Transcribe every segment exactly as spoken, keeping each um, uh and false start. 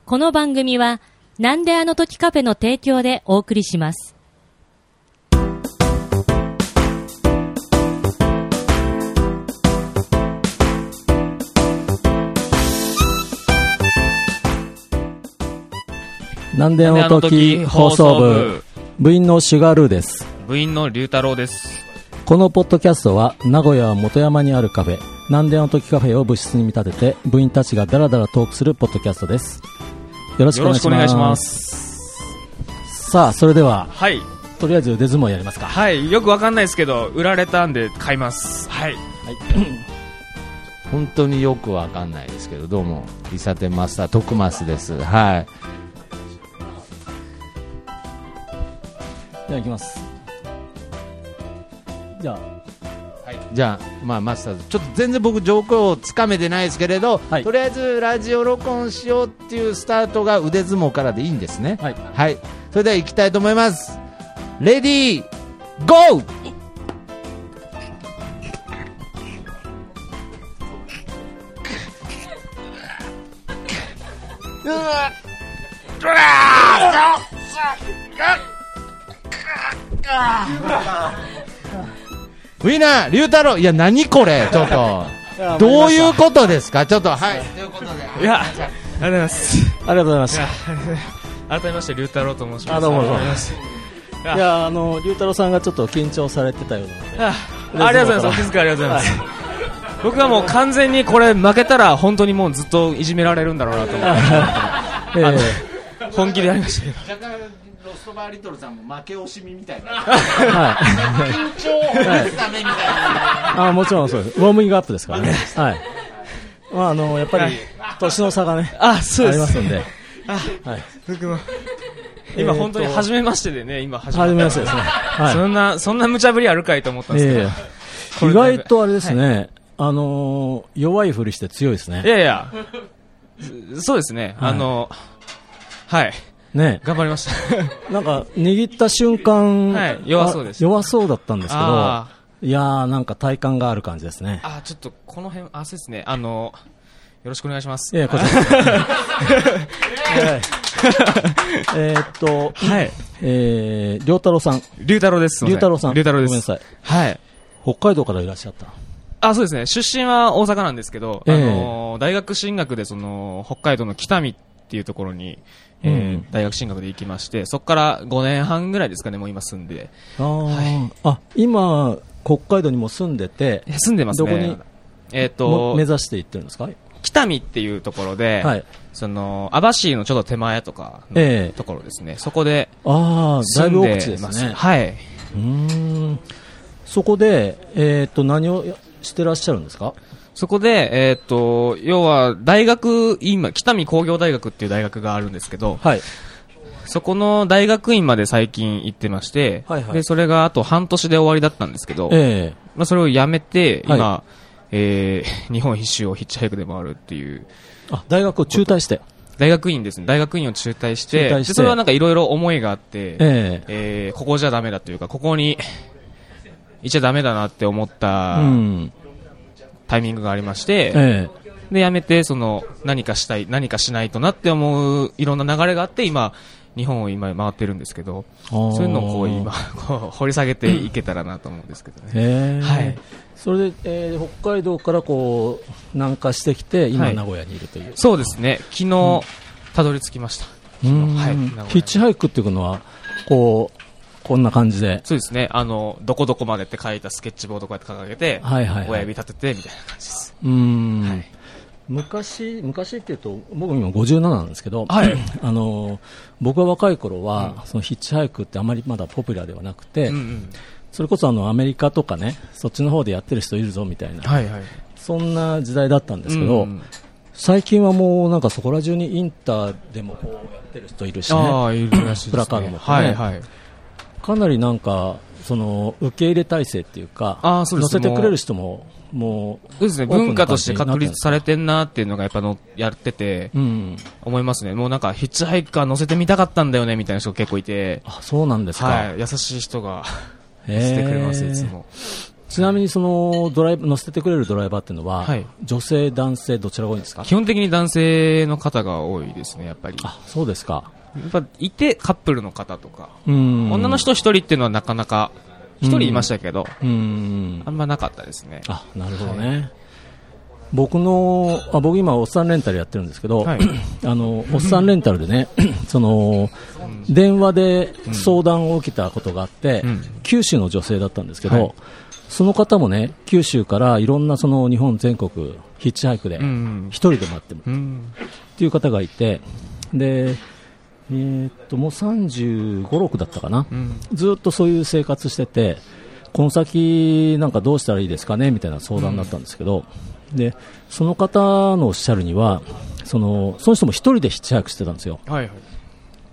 この番組はなんであの時カフェの提供でお送りします。 なんであの時放送部、部員のシュガールーです。 部員の龍太郎です。 このポッドキャストは名古屋本山にあるカフェなんであの時カフェを部室に見立てて部員たちがダラダラトークするポッドキャストです。よろしくお願いします。よろしくお願いします。さあそれでは、 はい、 とりあえず腕相撲やりますか。 はい、よくわかんないですけど売られたんで買います。はい、はい、 本当によくわかんないですけど、どうもリサテマスター徳増です。はい、 じゃあ行きます。じゃあ、 はい、じゃあ、まあ、マスターズちょっと全然僕状況をつかめてないですけれど、はい、とりあえずラジオ録音しようっていうスタートが腕相撲からでいいんですね。はい、はい、それでは行きたいと思います。レディーゴー。うわうわウィナー龍太郎、いや何これちょっとどういうことですか。ちょっとはいということで、 いやありがとうございます。 ありがとうございます。 改めまして龍太郎と申します。 あどうもどうも。いやあの龍太郎さんがちょっと緊張されてたようなので、 あありがとうございます。お気遣いありがとうございます。はい、僕はもう完全にこれ負けたら本当にもうずっといじめられるんだろうなと思って、えー、本気でやりましたけど。ロストバーリトルさんも負け惜しみみたいな、はい、緊張をほぐすためみたいな、 はい、あもちろんそうです。ウォーミングアップですからね。はい、まああのやっぱり年の差がね、 あそうです、 ありますんで、 あ、はい、僕も今本当に初めましてでね、今初めましてですね。はい、 そんなそんな無茶ぶりあるかいと思ったんですけど、 えー、意外とあれですね、はい、あのー、弱いふりして強いですね。 いやいやそうですね、はい、あのはいね、 頑張りましたなんか握った瞬間、 はい、弱そうです。 弱そうだったんですけど、いやーなんか体感がある感じですね。 あちょっとこの辺、あそうですね、あのよろしくお願いします。 いやこちらえーっとはい、えー、龍太郎さん龍太郎です。 龍太郎さん龍太郎です。 ごめんなさい。 はい、 北海道からいらっしゃった。 あそうですね、出身は大阪なんですけど、えー、あの大学進学でその北海道の北見っていうところにえーうん、大学進学で行きまして、そこからごねんはんぐらいですかね、もう今住んで。 あ、はい、あ今北海道にも住んでて、 住んでますね。 どこに、えー、と目指して行ってるんですか。 北見っていうところで、はい、その網走のちょっと手前とかのところですね、えー、そこであだいぶ奥地ですね。 はい、 うーんそこで、えー、と何をしてらっしゃるんですか。 そこで、えー、っと要は大学今北見工業大学っていう大学があるんですけど、はい、そこの大学院まで最近行ってまして、はいはい、でそれがあと半年で終わりだったんですけど、えーまあ、それをやめて今、はい、えー、日本一周をヒッチハイクで回るっていう。 あ大学を中退して。 大学院ですね。大学院を中退して、中退してでそれはなんかいろいろ思いがあって、えーえー、ここじゃダメだというか、ここにいちゃダメだなって思った、うんタイミングがありまして、ええ、でやめてその何かしたい何かしないとなって思ういろんな流れがあって今日本を今回ってるんですけど、そういうのをこう今こう掘り下げていけたらなと思うんですけどね。はい。 それで、えー、北海道からこう南下してきて今、はい、名古屋にいるという。 そうですね。昨日、うん、たどり着きました。 うんはい。ヒッチハイクっていうのはこう。こんな感じで。 そうですね。あのどこどこまでって書いたスケッチボードこうやって掲げて、はいはいはい、親指立ててみたいな感じです。 うーん、はい、昔昔っていうと僕今ごじゅうなななんですけど、はい、あの僕が若い頃は、うん、そのヒッチハイクってあまりまだポピュラーではなくて、うんうん、それこそあのアメリカとかねそっちの方でやってる人いるぞみたいな、はいはい、そんな時代だったんですけど、うんうん、最近はもうなんかそこら中にインターでもこうやってる人いるしね。 ああいるらしいですね。 プラカードもね。 はいはいかなりなんかその受け入れ体制っていうか、あそうです、乗せてくれる人ももうそうですね、文化として確立されてんなっていうのがやっぱのやってて、うん、思いますね。もうなんかヒッチハイカー乗せてみたかったんだよねみたいな人が結構いて。 あそうなんですか。 はい、優しい人がしてくれますいつも。 ちなみにそのドライ乗せてくれるドライバーっていうのは、はい、女性、男性どちらが多いんですか？ 基本的に男性の方が多いですね、やっぱり。 あ、そうですか。 やっぱいてカップルの方とか、うん女の人一人っていうのはなかなか一人いましたけど、うんあんまなかったですね。 あ、なるほどね。はい、僕のあ僕今おっさんレンタルやってるんですけど、はい、あのおっさんレンタルでねその電話で相談を受けたことがあって、うん、九州の女性だったんですけど、はい、その方もね九州からいろんなその日本全国ヒッチハイクで一人で待ってるっていう方がいて、でえー、っともうさんじゅうご、ろくだったかな、うん、ずっとそういう生活してて、この先なんかどうしたらいいですかねみたいな相談だったんですけど、うん、でその方のおっしゃるにはそのその人も一人でヒッチハイクしてたんですよ、はいはい、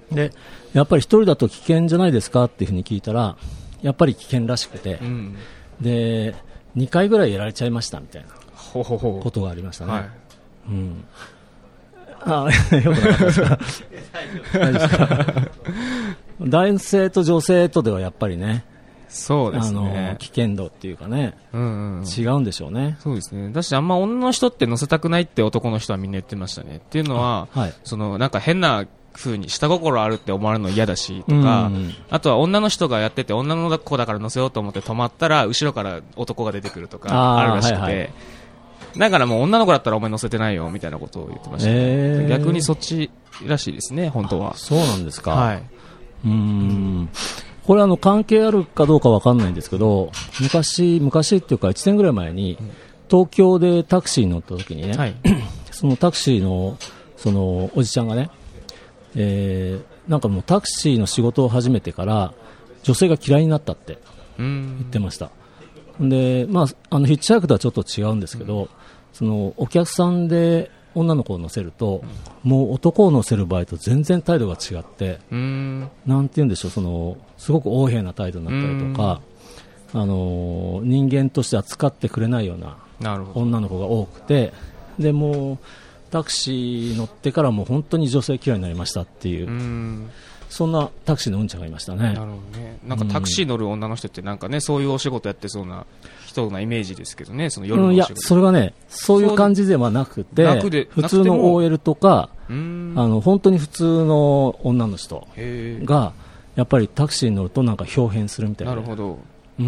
でやっぱり一人だと危険じゃないですかっていうふうに聞いたら、やっぱり危険らしくて、うん、でにかいぐらいやられちゃいましたみたいなことがありましたね。はい、うんあよくなかったですか大丈夫ですか男性と女性とではやっぱりね、 そうですね、 あの危険度っていうかね、うんうん、違うんでしょうね。 そうですね。だしあんま女の人って乗せたくないって男の人はみんな言ってましたね。っていうのは、はい、そのなんか変な風に下心あるって思われるの嫌だしとか、うんうん、あとは女の人がやってて女の子だから乗せようと思って止まったら後ろから男が出てくるとかあるらしくて、はいはい、だからもう女の子だったらお前乗せてないよみたいなことを言ってました、ね。えー、逆にそっちらしいですね、本当は。 そうなんですか。はい、うーんこれあの関係あるかどうかわかんないんですけど、昔昔っていうかいちねんぐらい前に東京でタクシーに乗った時にね、はい、そのタクシーのそのおじちゃんがね、えー、なんかもうタクシーの仕事を始めてから女性が嫌いになったって言ってました。で、まあ、あのヒッチハイクとはちょっと違うんですけど、うん、そのお客さんで女の子を乗せると、うん、もう男を乗せる場合と全然態度が違って、うん、なんて言うんでしょう、そのすごく横柄な態度になったりとか、うん、あの人間として扱ってくれないような女の子が多くて、でもうタクシー乗ってからもう本当に女性嫌いになりましたっていう、うん、そんなタクシーのうんちゃんがいましたね。なるほどね。なんかタクシー乗る女の人ってなんかね、そういうお仕事やってそうな人なイメージですけどね、その夜のお仕事、うん、いやそれがねそういう感じではなくて、普通の オーエル とかあの本当に普通の女の人がやっぱりタクシーに乗るとなんか表変するみたいな。 なるほど。 うん。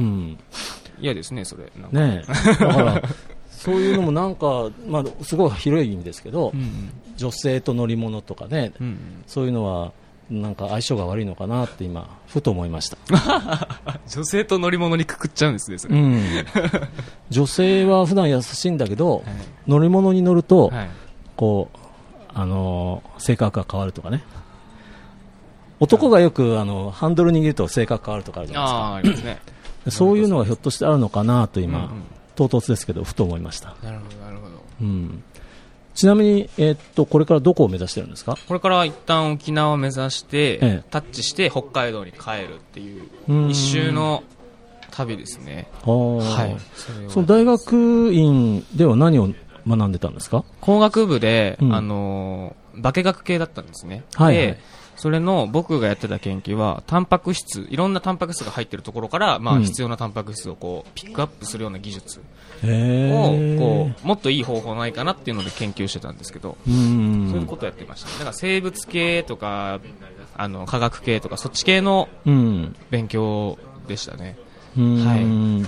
嫌ですねそれ。なんかねだからそういうのもなんか、まあ、すごい広い意味ですけど、うんうん、女性と乗り物とかね、うんうん、そういうのはなんか相性が悪いのかなって今ふと思いました女性と乗り物にくくっちゃうんですねそれ、うん、 女性は普段優しいんだけど、はい、乗り物に乗ると、はい、こうあのー、性格が変わるとかね。男がよくあのハンドル握ると性格変わるとかあるじゃないですか。あ、ありますね。そういうのがひょっとしてあるのかなと今、うんうん、唐突ですけどふと思いました。 なるほどなるほど、 うん、ちなみに、えー、っとこれからどこを目指してるんですか？ これから一旦沖縄を目指して、ええ、タッチして北海道に帰るっていう一周の旅ですね。 はい、そ, その大学院では何を学んでたんですか？ 工学部で、うん、あの化学系だったんですね。はいはい、でそれの僕がやってた研究はタンパク質、いろんなタンパク質が入っているところから、まあ、必要なタンパク質をこうピックアップするような技術をこうもっといい方法ないかなっていうので研究してたんですけど、そういうことをやってました。だから生物系とかあの化学系とかそっち系の勉強でしたね。 はい、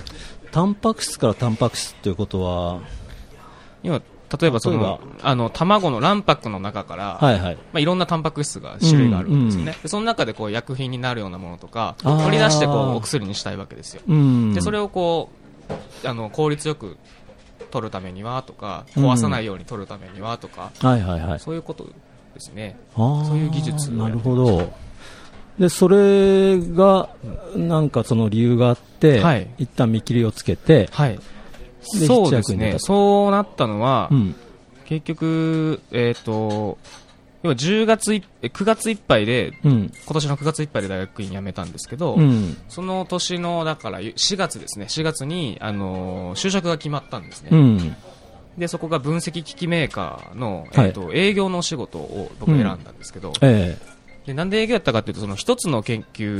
タンパク質からタンパク質ということは今例えばそのあの卵の卵白の中から、はいはいまあ、いろんなタンパク質が種類があるんですよね、うんうん、でその中でこう薬品になるようなものとか取り出してこうお薬にしたいわけですよ、うん、でそれをこうあの効率よく取るためにはとか壊さないように取るためにはとか、うんはいはいはい、そういうことですね。そういう技術をなるほど。でそれがなんかその理由があって、はい、一旦見切りをつけて、はいそうですね。そうなったのは、うん、結局、えっと、要はじゅうがつい、くがついっぱいで、うん、今年のくがついっぱいで大学院辞めたんですけど、うん、その年のだからしがつですね。しがつにあの就職が決まったんですね。うん、でそこが分析機器メーカーの、えーとはい、営業のお仕事を僕選んだんですけど、うんえー、でなんで営業やったかというとその一つの研究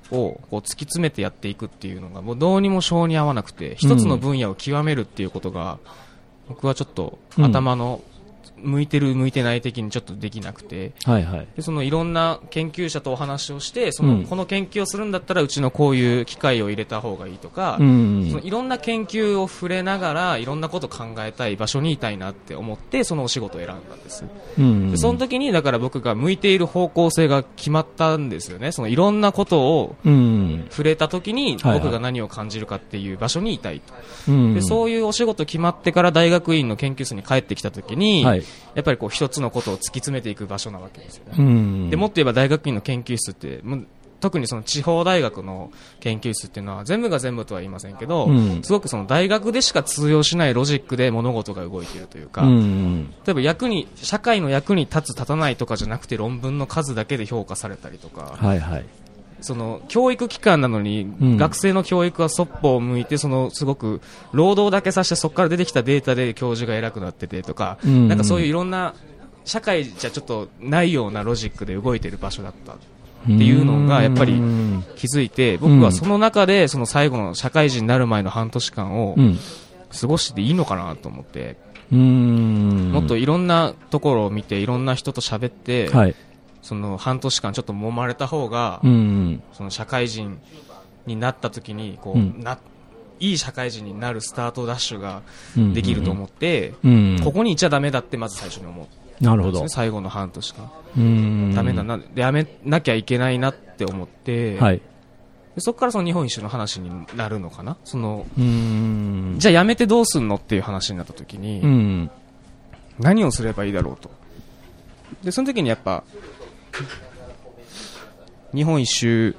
をこう突き詰めてやっていくっていうのがもうどうにも性に合わなくて、一つの分野を極めるっていうことが僕はちょっと頭の向いてる向いてない的にちょっとできなくて、 はいはい、 でそのいろんな研究者とお話をしてその、うん、この研究をするんだったらうちのこういう機械を入れた方がいいとか、うんうん、そのいろんな研究を触れながらいろんなことを考えたい場所にいたいなって思ってそのお仕事を選んだんです、うんうん、でその時にだから僕が向いている方向性が決まったんですよね。そのいろんなことを触れた時に僕が何を感じるかっていう場所にいたいと、はいはい、でそういうお仕事決まってから大学院の研究室に帰ってきた時に、はい、やっぱりこう一つのことを突き詰めていく場所なわけですよね、うん、でもっと言えば大学院の研究室って特にその地方大学の研究室っていうのは全部が全部とは言いませんけど、うん、すごくその大学でしか通用しないロジックで物事が動いているというか、うん、例えば役に社会の役に立つ立たないとかじゃなくて論文の数だけで評価されたりとか、はいはい、その教育機関なのに、うん、学生の教育はそっぽを向いてそのすごく労働だけさせてそこから出てきたデータで教授が偉くなっててとか、うん、なんかそういういろんな社会じゃちょっとないようなロジックで動いている場所だったっていうのがやっぱり気づいて、僕はその中でその最後の社会人になる前の半年間を過ごしていいのかなと思って、うーんもっといろんなところを見ていろんな人と喋って、はい、その半年間ちょっと揉まれた方が、うん、その社会人になった時にこう、うん、ないい社会人になるスタートダッシュができると思って、うんうんうん、ここにいちゃダメだってまず最初に思って、 なるほど、 最後の半年間うーんダメだな、やめなきゃいけないなって思って、はい、でそこからその日本一周の話になるのかな。そのうーんじゃあやめてどうすんのっていう話になった時に、うん、何をすればいいだろうと。でその時にやっぱ日本一周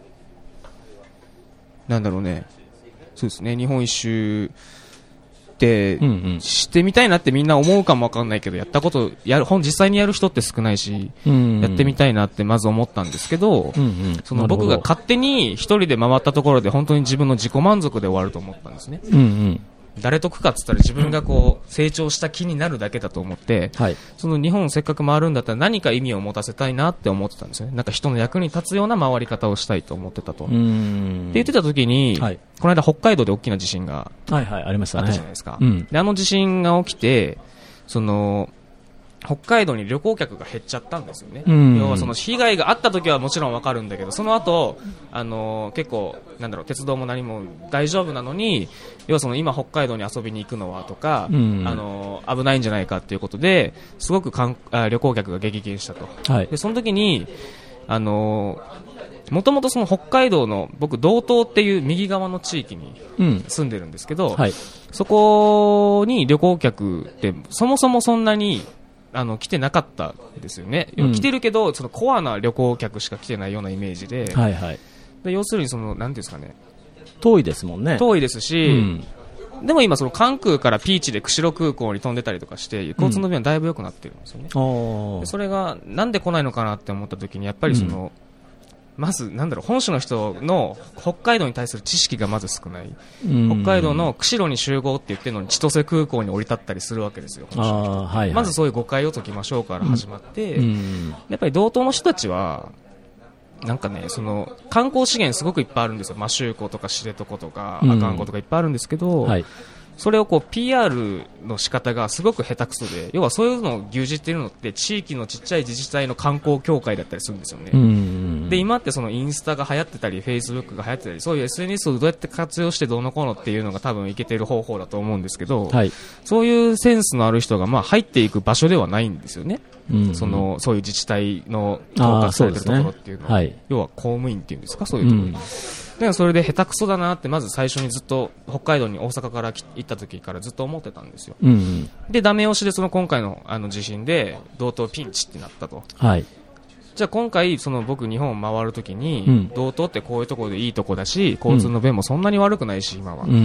なんだろうね、そうですね、日本一周ってしてみたいなってみんな思うかもわかんないけど、やったことやる本実際にやる人って少ないし、うんうん、やってみたいなってまず思ったんですけど、うんうん、その僕が勝手に一人で回ったところで本当に自分の自己満足で終わると思ったんですね、うんうん、誰得かって言ったら自分がこう成長した気になるだけだと思って、はい、その日本をせっかく回るんだったら何か意味を持たせたいなって思ってたんですよね。なんか人の役に立つような回り方をしたいと思ってたと。うーんって言ってた時に、はい、この間北海道で大きな地震があったじゃないですか、はいはい、ありましたね、あったじゃないですか、うん、であの地震が起きてその北海道に旅行客が減っちゃったんですよね。要はその被害があった時はもちろんわかるんだけど、その後あの結構なんだろう鉄道も何も大丈夫なのに、要はその今北海道に遊びに行くのはとか、うん、あの危ないんじゃないかということですごくかんあ旅行客が激減したと、はい、でその時にあのもともとその北海道の僕道東っていう右側の地域に住んでるんですけど、うんはい、そこに旅行客ってそもそもそんなにあの来てなかったんですよね、うん、来てるけどそのコアな旅行客しか来てないようなイメージで、はいはい、で要するにそのなんていうんですかね、 遠いですもんね。 遠いですし、うん、でも今その関空からピーチで釧路空港に飛んでたりとかして交通の便はだいぶ良くなってるんですよね、うん、でそれがなんで来ないのかなって思った時にやっぱりその、うんまずなんだろう本州の人の北海道に対する知識がまず少ない。北海道の釧路に集合って言ってるのに千歳空港に降り立ったりするわけですよ。あ、はいはい、まずそういう誤解を解きましょうから始まって、うん、やっぱり道東の人たちはなんかねその観光資源すごくいっぱいあるんですよ。摩周湖とか知床とか阿寒湖とかいっぱいあるんですけど、うんはい、それをこう ピーアール の仕方がすごく下手くそで、要はそういうのを牛耳っているのって地域のちっちゃい自治体の観光協会だったりするんですよね、うんうん、で今ってそのインスタが流行ってたりフェイスブックが流行ってたりそういう エスエヌエス をどうやって活用してどうのこうのっていうのが多分いけてる方法だと思うんですけど、はい、そういうセンスのある人がまあ入っていく場所ではないんですよね、うんうん、そのそういう自治体の統括されてるところっていうのは、ねはい、要は公務員っていうんですか、そういうところ、うんでそれで下手くそだなってまず最初にずっと北海道に大阪から行った時からずっと思ってたんですよ、うんうん、でダメ押しでその今回 の, あの地震で道東ピンチってなったと、はい、じゃあ今回その僕日本を回る時に、うん、道東ってこういうところでいいとこだし交通の便もそんなに悪くないし今は、うんうんうん、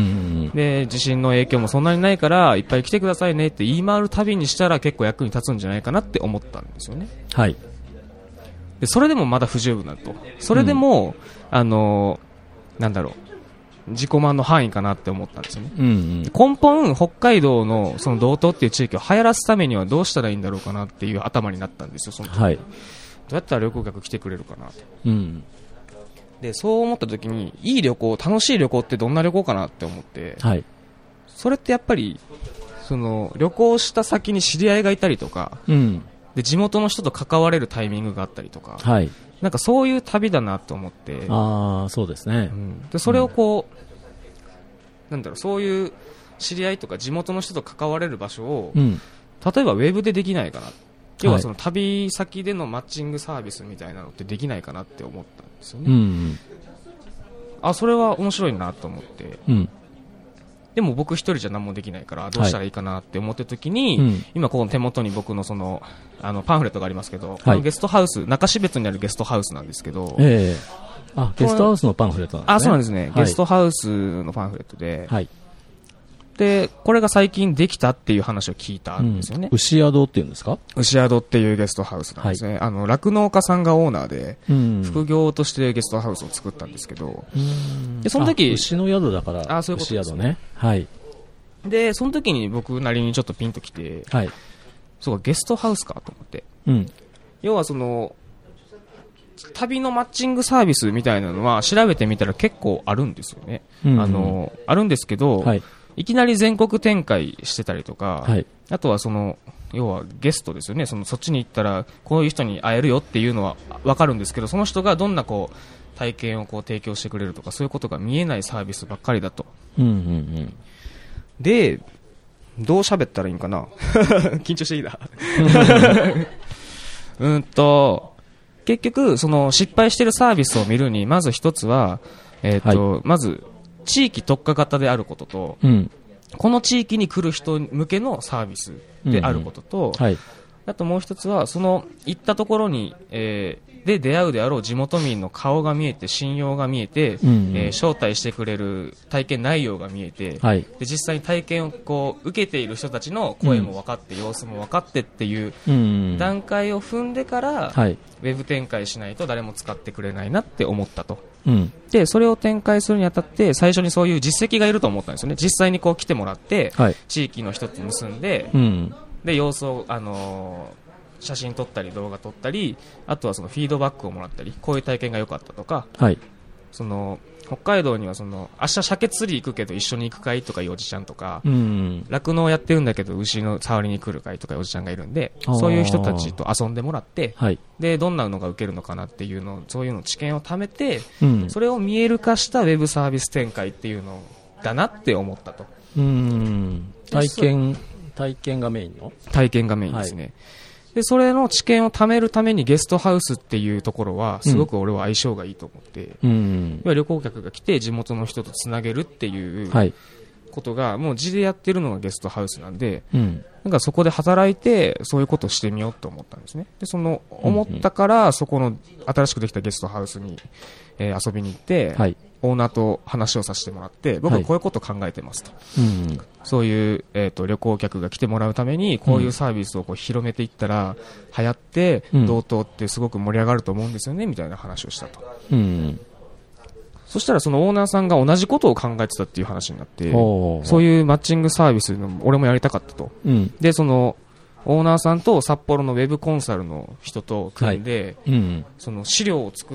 で地震の影響もそんなにないからいっぱい来てくださいねって言い回るたびにしたら結構役に立つんじゃないかなって思ったんですよね、はい、でそれでもまだ不十分だと、それでも、うん、あのなんだろう自己満の範囲かなって思ったんですよね、うんうん、根本北海道のその道東っていう地域を流行らすためにはどうしたらいいんだろうかなっていう頭になったんですよその時、はい、どうやったら旅行客来てくれるかなと、うん、 で、そう思った時に、いい旅行、楽しい旅行ってどんな旅行かなって思って、 はい、 それってやっぱり、その、旅行した先に知り合いがいたりとか、うん、で、地元の人と関われるタイミングがあったりとか、はい、なんかそういう旅だなと思って、 ああ、そうですね。 うん、で、それをこう、うん、なんだろう、そういう知り合いとか地元の人と関われる場所を、うん、例えばウェブでできないかな。要はその旅先でのマッチングサービスみたいなのってできないかなって思ったんですよね。うんうん、あ、それは面白いなと思って、うん、でも僕一人じゃ何もできないからどうしたらいいかなって思ってる時に、はい、今この手元に僕のそのあのパンフレットがありますけど、はい、このゲストハウス、中標津にあるゲストハウスなんですけど、 えー、あ、ゲストハウスのパンフレットなんですね。 あ、そうなんですね。はい、ゲストハウスのパンフレットで、はい、で、これが最近できたっていう話を聞いたんですよね。 うん、牛宿っていうんですか？ 牛宿っていうゲストハウスなんですね。はい、あの、酪農家さんがオーナーで、うん、副業としてゲストハウスを作ったんですけど、うん、で、その時、 牛の宿だから、 あ、そういうことですね。 牛宿ね。はい。 で、その時に僕なりにちょっとピンときて、はい。そうか、ゲストハウスかと思って。うん。要はその、旅のマッチングサービスみたいなのは調べてみたら結構あるんですよね。うんうん、あの、あるんですけど、はい、いきなり全国展開してたりとか、はい、あとはその、要はゲストですよね。その、そっちに行ったらこういう人に会えるよっていうのはわかるんですけど、その人がどんなこう、体験をこう提供してくれるとか、そういうことが見えないサービスばっかりだと。うんうんうん、で、どう喋ったらいいんかな緊張していいだうんと、結局、その失敗してるサービスを見るに、まず一つは、えっと、はい、まず、地域特化型であることと、うん、この地域に来る人向けのサービスであることと、うんうん、はい、あともう一つは、その行ったところに、えー、で出会うであろう地元民の顔が見えて、信用が見えて、うんうん、えー、招待してくれる体験内容が見えて、はい、で実際に体験をこう受けている人たちの声も分かって、うん、様子も分かってっていう段階を踏んでから、はい、ウェブ展開しないと誰も使ってくれないなって思ったと。うん、でそれを展開するにあたって最初にそういう実績がいると思ったんですよね。実際にこう来てもらって、はい、地域の人と結んで、うん、で様子を、あのー、写真撮ったり動画撮ったり、あとはそのフィードバックをもらったり、こういう体験が良かったとか、はい、その北海道にはその明日鮭釣り行くけど一緒に行くかいとかいうおじちゃんとか、酪農、うん、やってるんだけど牛の触りに来るかいとかいうおじちゃんがいるんで、そういう人たちと遊んでもらって、はい、でどんなのが受けるのかなっていうのを、そういうの知見を貯めて、うん、それを見える化したウェブサービス展開っていうのだなって思ったと。 うん、体験体験がメインの体験がメインですね。はい、でそれの知見を貯めるためにゲストハウスっていうところはすごく俺は相性がいいと思って、うん、旅行客が来て地元の人とつなげるっていうことがもう地でやってるのがゲストハウスなんで、うん、なんかそこで働いてそういうことをしてみようと思ったんですね。でその思ったからそこの新しくできたゲストハウスに、えー、遊びに行って、はい、オーナーと話をさせてもらって、僕はこういうことを考えてますと、はい、うん、そういう、えーと、旅行客が来てもらうためにこういうサービスをこう広めていったら流行って道東ってすごく盛り上がると思うんですよねみたいな話をしたと、うん、そしたらそのオーナーさんが同じことを考えてたっていう話になって、そういうマッチングサービスの俺もやりたかったと、うん、でそのオーナーさんと札幌のウェブコンサルの人と組んで、はい、うん、その資料を作って、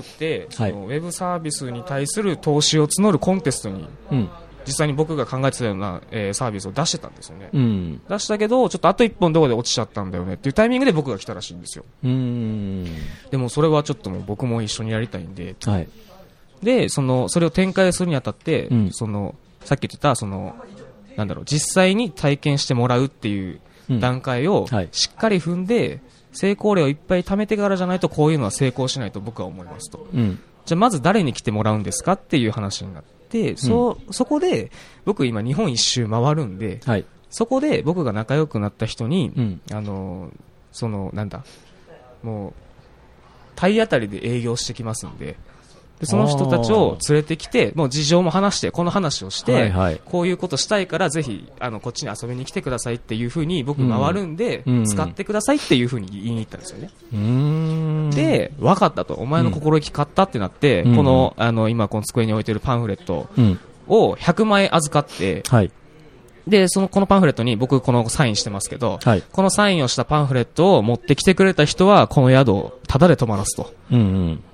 はい、そのウェブサービスに対する投資を募るコンテストに、うん、実際に僕が考えてたような、えー、サービスを出してたんですよね、うん、出したけどちょっとあと一本どこで落ちちゃったんだよねっていうタイミングで僕が来たらしいんですよ。うーん、でもそれはちょっともう僕も一緒にやりたいんで、はい、でそのそれを展開するにあたって、うん、そのさっき言ってたそのなんだろう、実際に体験してもらうっていう段階をしっかり踏んで成功例をいっぱい貯めてからじゃないとこういうのは成功しないと僕は思いますと、うん、じゃあまず誰に来てもらうんですかっていう話になって、うん、そ, そこで僕今日本一周回るんで、はい、そこで僕が仲良くなった人に、うん、あのそのなんだもう体当たりで営業してきますんで、でその人たちを連れてきてもう事情も話してこの話をして、はいはい、こういうことしたいからぜひあのこっちに遊びに来てくださいっていう風に僕回るんで、うん、使ってくださいっていう風に言いに行ったんですよね。うーん、で分かったと、お前の心意気買ったってなって、うん、この、あの今この机に置いてるパンフレットをひゃくまい預かって、はい、でそのこのパンフレットに僕このサインしてますけど、はい、このサインをしたパンフレットを持ってきてくれた人はこの宿をタダで泊まらすと、うんうん、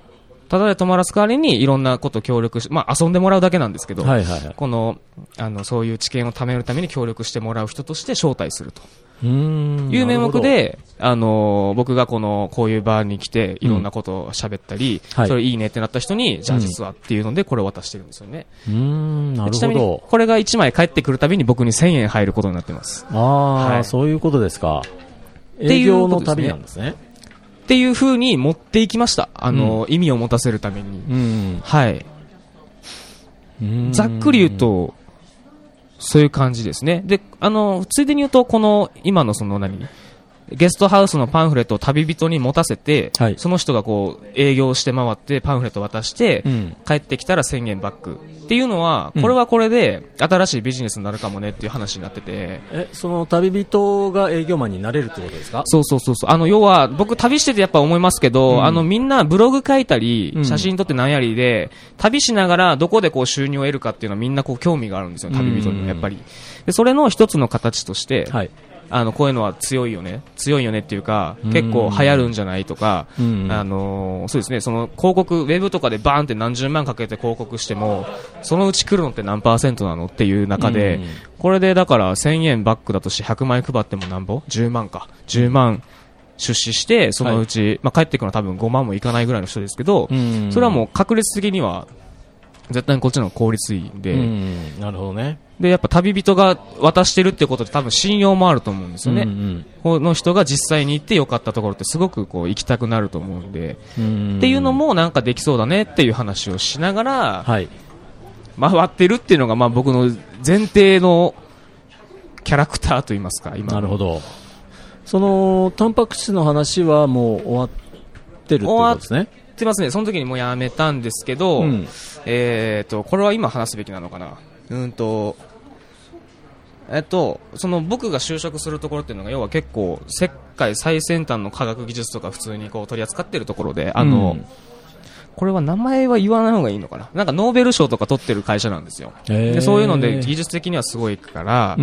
ただで泊まらす代わりにいろんなこと協力し、まあ遊んでもらうだけなんですけど、 はいはいはい、 この、あの、そういう知見を貯めるために協力してもらう人として招待すると。 うーんいう名目で、あのー、僕がこの、こういうバーに来て、いろんなことを喋ったり、うん、それいいねってなった人に、はい、じゃあ実はっていうので、これを渡してるんですよね。 うーん、なるほど。 ちなみに、これがいちまい返ってくるたびに僕にせんえん入ることになってます。 ああ、はい、そういうことですか。営業の旅なんですね。 っていう風に持っていきました。あの、うん、意味を持たせるために。 うん、 はい。ざっくり言うと、そういう感じですね。で、あの、ついでに言うと、この、今のその何、ゲストハウスのパンフレットを旅人に持たせて、はい、その人がこう、営業して回ってパンフレット渡して、うん、帰ってきたらせんえんバック。っていうのは、これはこれで、新しいビジネスになるかもねっていう話になってて。 え、その旅人が営業マンになれるってことですか？ そうそうそうそう。あの、要は、僕旅しててやっぱ思いますけど、うん、あの、みんなブログ書いたり、写真撮って何やりで、うん、旅しながらどこでこう収入を得るかっていうのはみんなこう興味があるんですよ、旅人にやっぱり。で、それの一つの形として、はい、あの、こういうのは強いよね。強いよねっていうか、結構流行るんじゃないとか、あのー、そうですね、その広告、ウェブとかでバーンって何十万かけて広告しても、そのうち来るのって何パーセントなのっていう中で、これでだからせんえんバックだとしてひゃくまん円配ってもなんぼ ?じゅうまんか。じゅうまん出資して、そのうち、はい、まあ帰ってくるのは多分ごまんもいかないぐらいの人ですけど、それはもう確率的には、絶対にこっちの方が効率いいんで、 うん、なるほどね。 で、やっぱ旅人が渡してるってことで多分信用もあると思うんですよね。うんうん、この人が実際に行って良かったところってすごくこう行きたくなると思うんで、うんっていうのもなんかできそうだねっていう話をしながら、はい、回ってるっていうのがまあ僕の前提のキャラクターといいますか、今。 なるほど。その、タンパク質の話はもう終わってるってことですね。 すいません、その時にもうやめたんですけど、うん、えっと、これは今話すべきなのかな。うんと、えっと、その僕が就職するところっていうのが、要は結構、世界最先端の科学技術とか普通にこう取り扱ってるところで、あの、うん、これは名前は言わない方がいいのかな。なんかノーベル賞とか取ってる会社なんですよ。でそういうので技術的にはすごいから、うん、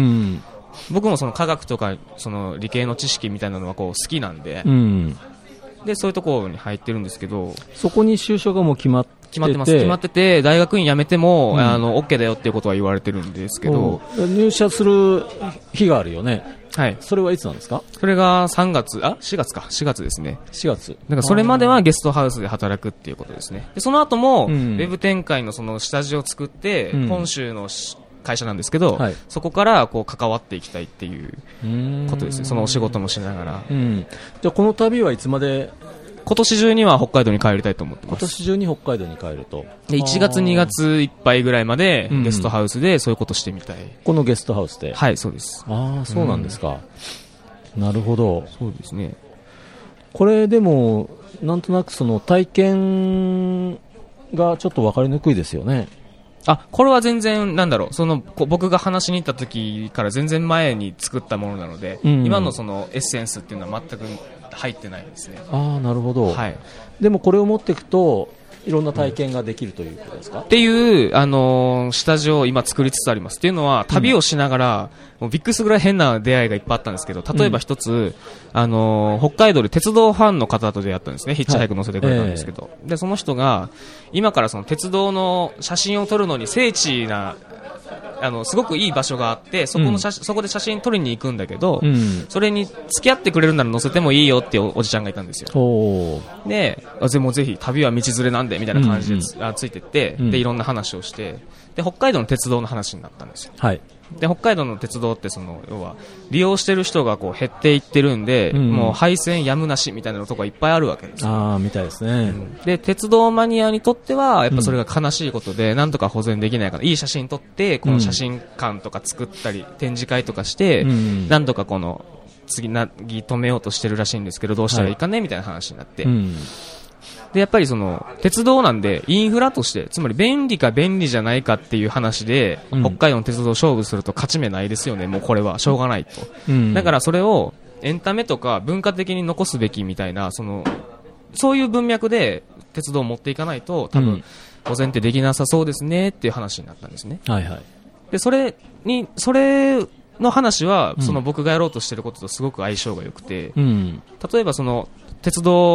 僕もその科学とかその理系の知識みたいなのはこう好きなんで、うんでそういうところに入ってるんですけど、 そこに就職がもう決まってて決まってます決まってて大学院辞めても、うん、あの OK だよっていうことは言われてるんですけど、 入社する日があるよね。 はい。 それはいつなんですか？ それがさんがつ、あ、しがつか、しがつですね。 しがつ。 だからそれまではゲストハウスで働くっていうことですね。でその後も、うん、ウェブ展開のその下地を作って、うん、本州の会社なんですけど、はい、そこからこう関わっていきたいっていうことですね。そのお仕事もしながら。 うん、じゃあこの旅はいつまで？ 今年中には北海道に帰りたいと思ってます。 今年中に北海道に帰ると。 でいちがつにがついっぱいぐらいまでゲストハウスでそういうことしてみたい。うん、 このゲストハウスで？ はい、そうです。 ああ、そうなんですか。うん、なるほど。 そうですね。 これでもなんとなくその体験がちょっと分かりにくいですよね。 あ、これは全然なんだろう、その僕が話しに行った時から全然前に作ったものなので、うん、今のそのエッセンスっていうのは全く入ってないですね。 ああ、なるほど。 はい。 でもこれを持っていくといろんな体験ができるということですか？ っていうあのー、下地を今作りつつあります。っていうのは旅をしながら、うん、もうびっくりするぐらい変な出会いがいっぱいあったんですけど、例えば一つ、うん、あのー、北海道で鉄道ファンの方と出会ったんですね。ヒッチハイク乗せてくれたんですけど、はいえー、でその人が今からその鉄道の写真を撮るのに精緻なあのすごくいい場所があってそこの写真、うん、そこで写真撮りに行くんだけど、うん、それに付き合ってくれるなら載せてもいいよってお, おじちゃんがいたんですよ。でぜもぜひ旅は道連れなんでみたいな感じで つ,、うんうん、あついてって、うん、でいろんな話をしてで北海道の鉄道の話になったんですよ。 はい。 で北海道の鉄道ってその要は利用してる人がこう減っていってるんで、うん、もう廃線やむなしみたいなのとかいっぱいあるわけですよ。 ああ、みたいですね、うん、 で鉄道マニアにとってはやっぱそれが悲しいことで、うん、なんとか保全できないから、いい写真撮ってこの写真館とか作ったり、うん、展示会とかして、うん、なんとかこの次なぎ止めようとしてるらしいんですけどどうしたらいいかね、はい、みたいな話になって、うんでやっぱりその鉄道なんでインフラとしてつまり便利か便利じゃないかっていう話で、うん、北海道の鉄道を勝負すると勝ち目ないですよね。もうこれはしょうがないと、うん、だからそれをエンタメとか文化的に残すべきみたいなそのそういう文脈で鉄道を持っていかないと多分保全ってできなさそうですねっていう話になったんですね、 はいはい、 でそれにそれの話はその僕がやろうとしていることとすごく相性が良くて、うん、例えばその鉄道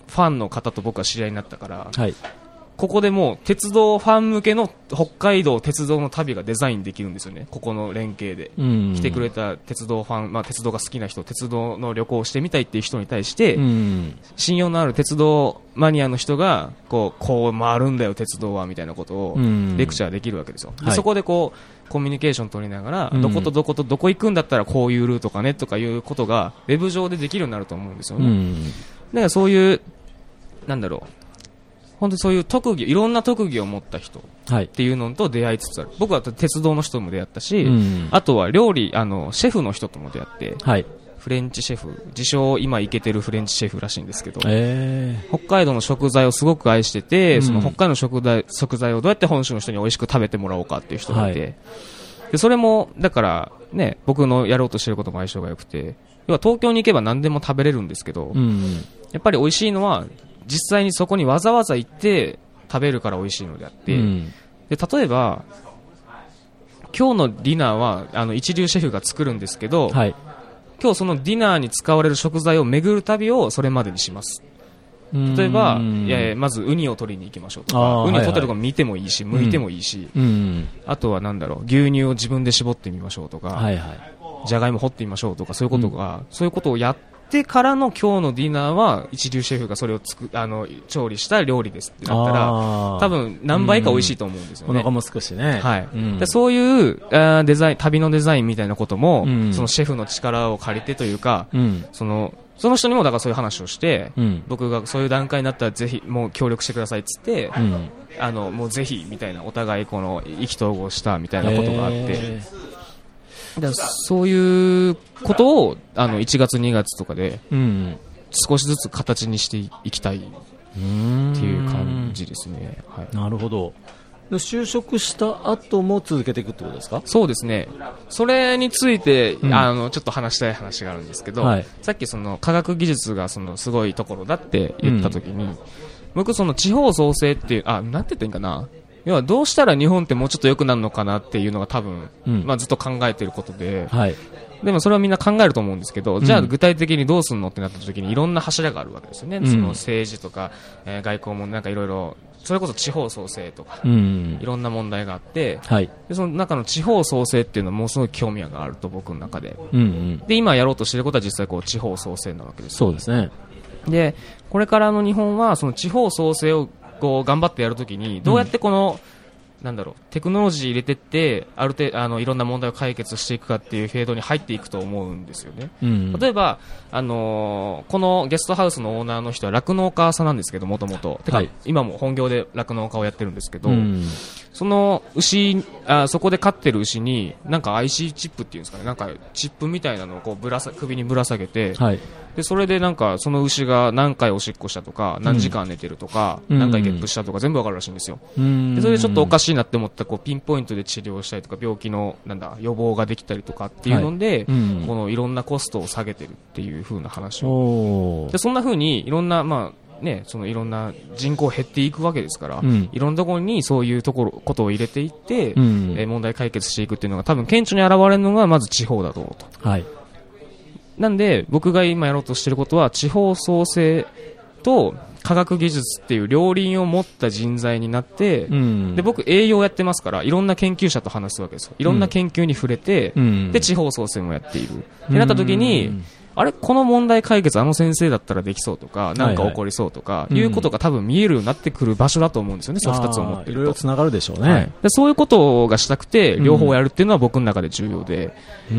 ファンの方と僕は知り合いになったから、 はい、 ここでもう鉄道ファン向けの北海道鉄道の旅がデザインできるんですよね。ここの連携で来てくれた鉄道ファン、まあ、鉄道が好きな人、鉄道の旅行をしてみたいっていう人に対して、信用のある鉄道マニアの人がこう、こう回るんだよ鉄道はみたいなことをレクチャーできるわけですよ。で、はい、そこでこうコミュニケーション取りながら、どことどことどこ行くんだったらこういうルートかねとかいうことがウェブ上でできるようになると思うんですよね。だからそういうなんだろう、本当にそういう特技、いろんな特技を持った人っていうのと出会いつつある。僕は鉄道の人とも出会ったし、うん、あとは料理、あのシェフの人とも出会って、はい、フレンチシェフ、自称今イケてるフレンチシェフらしいんですけど、えー、北海道の食材をすごく愛してて、うん、その北海道の食材、食材をどうやって本州の人に美味しく食べてもらおうかっていう人がいて、はい、でそれもだからね、僕のやろうとしてることも相性が良くて、要は東京に行けば何でも食べれるんですけど、うん、やっぱり美味しいのは実際にそこにわざわざ行って食べるから美味しいのであって、うん、で例えば今日のディナーはあの一流シェフが作るんですけど、はい、今日そのディナーに使われる食材を巡る旅をそれまでにします。例えばいやいやまずウニを取りに行きましょうとか、ウニを取ってるところ見てもいいし、はいはい、剥いてもいいし、うん、あとはなんだろう、牛乳を自分で絞ってみましょうとか、はいはい、じゃがいも掘ってみましょうとか、そういうことが、うん、そういうことをやってでからの今日のディナーは一流シェフがそれをつくあの調理した料理ですってなったら多分何倍か美味しいと思うんですよね。 お腹も少しね、 はい、うん、でそういうあデザイン、旅のデザインみたいなことも、うん、そのシェフの力を借りてというか、うん、そのその人にもだからそういう話をして、うん、僕がそういう段階になったらぜひもう協力してくださいっつって、うん、あのもうぜひみたいな、お互いこの意気投合したみたいなことがあって、だそういうことをあのいちがつにがつとかで少しずつ形にしていきたいっていう感じですね。はい、 なるほど。で就職した後も続けていくってことですか？ そうですね。それについて、うん、あのちょっと話したい話があるんですけど、はい、さっきその科学技術がそのすごいところだって言った時に、うん、僕その地方創生っていう、あ、なんて言っていいんかな、要はどうしたら日本ってもうちょっと良くなるのかなっていうのが多分、うん、まあ、ずっと考えていることで、はい、でもそれはみんな考えると思うんですけど、じゃあ具体的にどうするのってなった時にいろんな柱があるわけですよね。うん、その政治とか、えー、外交もなんかいろいろ、それこそ地方創生とか、うん、いろんな問題があって、はい、でその中の地方創生っていうのはもうすごい興味があると僕の中で、うんうん、で今やろうとしていることは実際こう地方創生なわけです。 そうですね。 でこれからの日本はその地方創生をこう頑張ってやるときにどうやってこの、うんなんだろう、テクノロジー入れてってある程度あのいろんな問題を解決していくかっていうフェードに入っていくと思うんですよね。うん、例えば、あのー、このゲストハウスのオーナーの人は酪農家さんなんですけど、もともと今も本業で酪農家をやってるんですけど、うん、その牛あそこで飼ってる牛になんか アイシー チップっていうんですかね、なんかチップみたいなのをこうぶらさ首にぶら下げて、はい、でそれでなんかその牛が何回おしっこしたとか何時間寝てるとか、うん、何回ゲップしたとか全部わかるらしいんですよ。うん、でそれでちょっとおかしいなって思ったこうピンポイントで治療したりとか病気のなんだ予防ができたりとかっていうので、はいうん、このいろんなコストを下げてるっていう風な話をでそんな風にいろんなまあね、そのいろんな人口減っていくわけですから、うん、いろんなところにそういうところことを入れていって、うん、え問題解決していくっていうのが多分顕著に現れるのがまず地方だと思うと、はい、なんで僕が今やろうとしていることは地方創生と科学技術っていう両輪を持った人材になって、うん、で僕営業やってますからいろんな研究者と話すわけですよ。いろんな研究に触れて、うん、で地方創生もやっている、うん、ってなった時に、うんあれこの問題解決あの先生だったらできそうとかなんか起こりそうとか、はいはい、いうことが多分見えるようになってくる場所だと思うんですよね。そうふたつを持ってるといろいろつながるでしょうね、 はい、でそういうことがしたくて両方やるっていうのは僕の中で重要で、うん、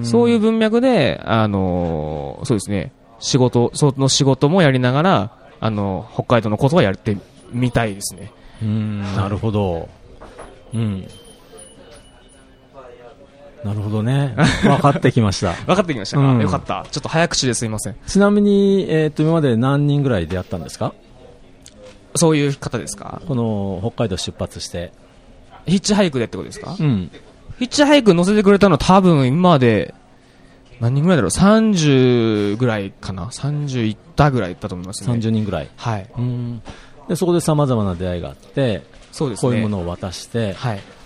そういう文脈であのー、そうですね仕事その仕事もやりながらあの北海道のことはやってみたいですね。 うんなるほど、うんなるほどね。分かってきました。 分かってきましたか、うん、よかった。ちょっと早口ですいません。 ちなみに、えー、と今まで何人ぐらい出会ったんですか？ そういう方ですか？この北海道出発してヒッチハイクでってことですか？うん、ヒッチハイク乗せてくれたのは多分今まで何人ぐらいだろうさんじゅうぐらいかなさんじゅういったぐらいだと思いますね。 さんじゅうにんぐらい。 はい。 うんでそこで様々な出会いがあってそうです、ね、こういうものを渡して、はい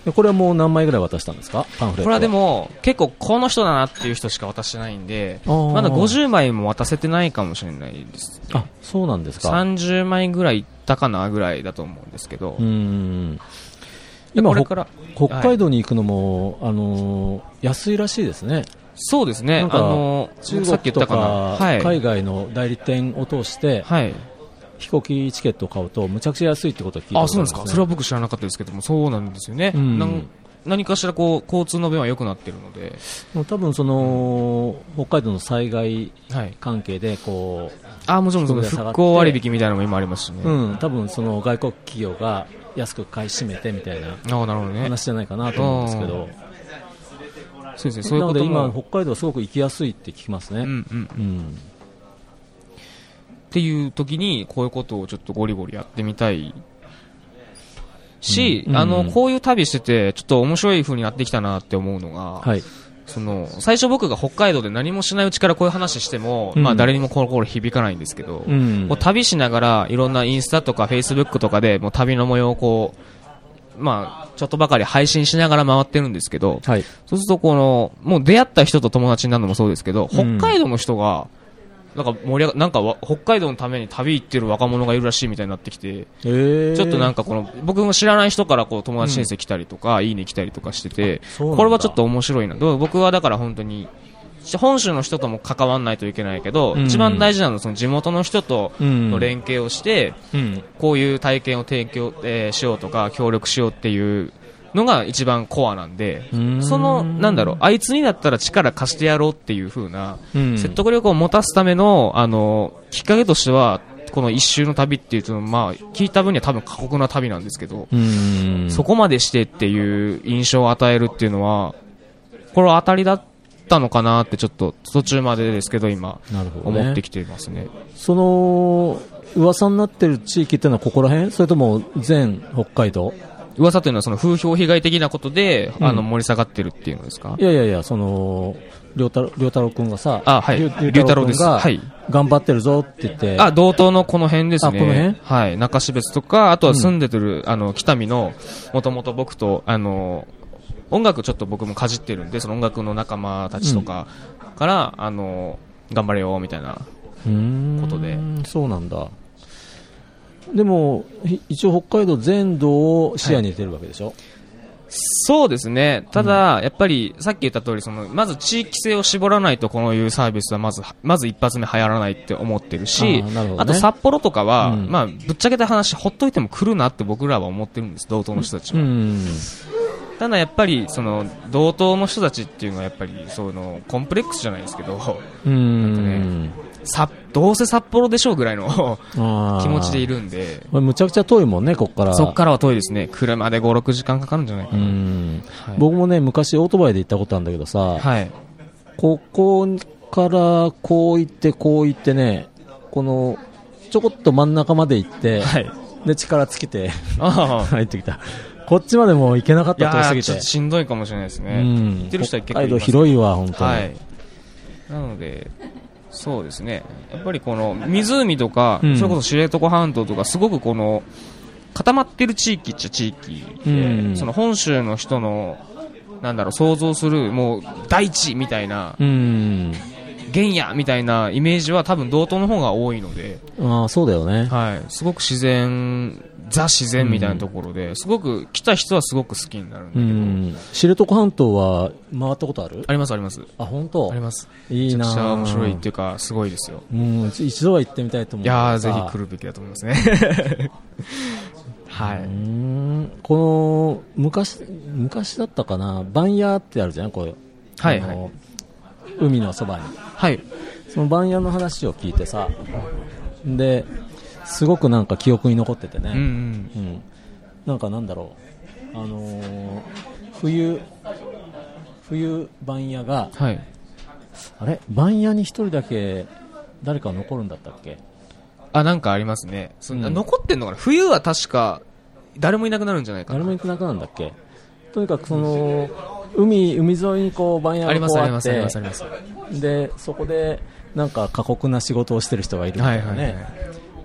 これはもう何枚ぐらい渡したんですか、パンフレットは。 これはでも結構この人だなっていう人しか渡してないんで、まだごじゅうまいも渡せてないかもしれないです、ね、 あ、そうなんですか。 さんじゅうまいぐらいいったかなぐらいだと思うんですけど、 うーん、今これから北海道に行くのも、はい、あのー、安いらしいですね。 そうですね、あのー、 中国とか海外の代理店を通して、はい、飛行機チケットを買うとむちゃくちゃ安いってことを聞いたことあるんですね。 あ、そうですか。それは僕知らなかったですけども、そうなんですよね、うん、なん何かしらこう交通の便は良くなっているので、 もう多分その、うん、北海道の災害関係でこう、 あ、もちろん復興割引みたいなのも今ありますしね、 うん、多分その外国企業が安く買い占めてみたいな話じゃないかなと思うんですけど、 そうですね、そういうことも。 なので今北海道はすごく行きやすいって聞きますね、うんうんうん、 っていう時にこういうことをちょっとゴリゴリやってみたいし、うんうん、あのこういう旅しててちょっと面白い風になってきたなって思うのが、はい、その最初僕が北海道で何もしないうちからこういう話しても、うん、まあ誰にも心響かないんですけど、うん、こう旅しながらいろんなインスタとかフェイスブックとかでもう旅の模様をこう、まあちょっとばかり配信しながら回ってるんですけど、はい、そうするとこのもう出会った人と友達になるのもそうですけど、北海道の人がなんか盛り上がなんか北海道のために旅行ってる若者がいるらしいみたいになってきて、ちょっとなんかこの僕も知らない人からこう友達申請来たりとか、うん、いいね来たりとかしてて、これはちょっと面白いな。僕はだから本当に本州の人とも関わらないといけないけど、うん、一番大事なのはその地元の人との連携をして、うん、こういう体験を提供、えー、しようとか協力しようっていうのが一番コアなんで、そのなんだろう、あいつにだったら力貸してやろうっていう風な説得力を持たすためのあのきっかけとしては、この一周の旅っていうと、まあ聞いた分には多分過酷な旅なんですけど、そこまでしてっていう印象を与えるっていうのはこれは当たりだったのかなってちょっと途中までですけど今思ってきていますね。 その噂になってる地域っていうのはここら辺、それとも全北海道？ 噂というのはその風評被害的なことで、うん、あの盛り下がってるっていうのですか？ いやいやいや、その良太郎君がさ、 あ、はい、良太郎です、はい、 頑張ってるぞって言って、 あ、道東のこの辺ですね。 あ、この辺？ はい、中標津とか、あとは住んでてる、うん、あの北見のもともと僕とあの音楽ちょっと僕もかじってるんで、その音楽の仲間たちとかから、うん、あの頑張れよみたいなことで。 うーん、そうなんだ。でも一応北海道全土を視野に入れてるわけでしょ？はい、 そうですね。ただ、うん、やっぱりさっき言った通り、そのまず地域性を絞らないとこのいうサービスはまずまず一発目流行らないって思ってるし、 あ, ね、あと札幌とかは、うん、まあ、ぶっちゃけた話ほっといても来るなって僕らは思ってるんです、道東の人たちは。うん、ただやっぱりその道東の人たちっていうのはやっぱりそのコンプレックスじゃないですけど、うん、なんかね、さどうせ札幌でしょうぐらいの気持ちでいるんで、 むちゃくちゃ遠いもんね、ここから。 そこからは遠いですね。車でご、ろくじかんかかるんじゃないかな。うん、 はい、僕もね昔オートバイで行ったことあるんだけどさ、はい、ここからこう行ってこう行ってね、このちょこっと真ん中まで行って、はい、で力尽きて入ってきた。こっちまでも行けなかった、遠すぎて。 ちょっとしんどいかもしれないですね。うん、行ってる人は結構います。 北海道広いわ本当に。はい、 なのでそうですね、やっぱりこの湖とか、うん、それこそ知床半島とかすごくこの固まってる地域っちゃ地域で、うん、その本州の人のなんだろう想像するもう大地みたいな、うん、原野みたいなイメージは多分道東の方が多いので、 あ、そうだよね、 はい、すごく自然ザ自然みたいなところで、うん、すごく来た人はすごく好きになるんだけど、うん、 知床半島は回ったことある？ ありますあります。 あ、本当？ あります。 いいな。 めちゃくちゃ面白いっていうかすごいですよ。 うん、一度は行ってみたいと思う。 いやー、ぜひ来るべきだと思いますね。はい。 うん、この昔昔だったかな、番屋ってあるじゃん、こういう、はいはい、海のそばに、はい、その番屋の話を聞いてさ、ですごくなんか記憶に残っててね、うんうんうん、なんかなんだろう、あのー、冬冬番屋が、はい、あれ番屋に一人だけ誰か残るんだったっけ？ あ、なんかありますね。そんな、うん、残ってんのかな。冬は確か誰もいなくなるんじゃないかな。 誰もいなくなるんだっけ。とにかくその海海沿いにこう番屋がこうあって、ありますありますありますあります。でそこでなんか過酷な仕事をしてる人がいるんだよね。はいはいはい、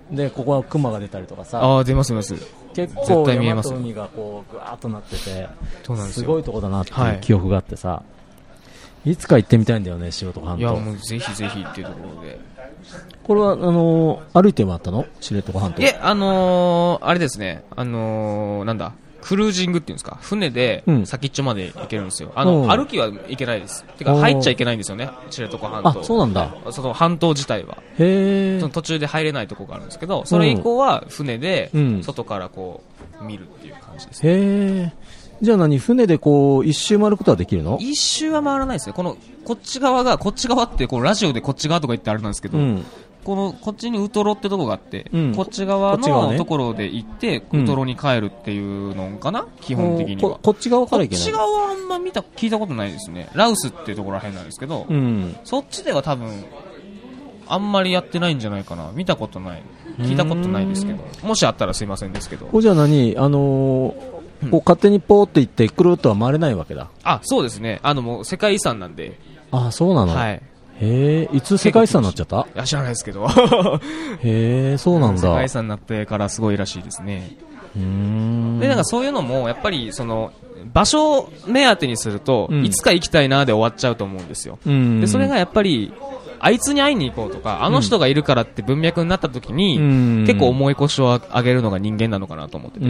でここは熊が出たりとかさ、 あ出ます出ます、 結構山と海がこうぐわーっとなってて、 そうなんですよ、 すごいとこだなっていう記憶があってさ、はい、いつか行ってみたいんだよね、知床半島。 いやもうぜひぜひっていうところで。 これはあのー、歩いて回ったの、知床半島。 いえ、あのー、あれですね、あのー、なんだクルージングっていうんですか、船で先っちょまで行けるんですよ。あの、うん、歩きは行けないです。てか入っちゃいけないんですよね、知床半島。 あ、そうなんだ。 その半島自体は。 へー。 その途中で入れないところがあるんですけど、それ以降は船で外からこう見るっていう感じです、ね。 へー。じゃあ何、船でこう一周回ることはできるの？ 一周は回らないですよ。このこっち側が、こっち側ってこうラジオでこっち側とか言ってあれなんですけど、うん、このこっちにウトロってとこがあって、うん、こっち側のところで行って、ね、ウトロに帰るっていうのかな、うん、基本的には。 こ, こっち側から行けない。 こっち側はあんま見た聞いたことないですね。ラウスっていうところらへんなんですけど、うん、そっちでは多分あんまりやってないんじゃないかな。見たことない、聞いたことないですけど、もしあったらすいませんですけど。 こじゃあ何、あのーこう勝手にポーって行ってくるっとは回れないわけだ。 あ、そうですね。あのもう世界遺産なんで。 あ、そうなの。 はい。へえ、いつ世界遺産になっちゃった？ いや知らないですけど。 へえ、そうなんだ。 世界遺産になってからすごいらしいですね。 うーん。 でなんかそういうのもやっぱりその場所目当てにすると、うん、いつか行きたいなで終わっちゃうと思うんですよ。でそれがやっぱりあいつに会いに行こうとか、あの人がいるからって文脈になった時に、うん、結構重い腰を上げるのが人間なのかなと思ってて、うん、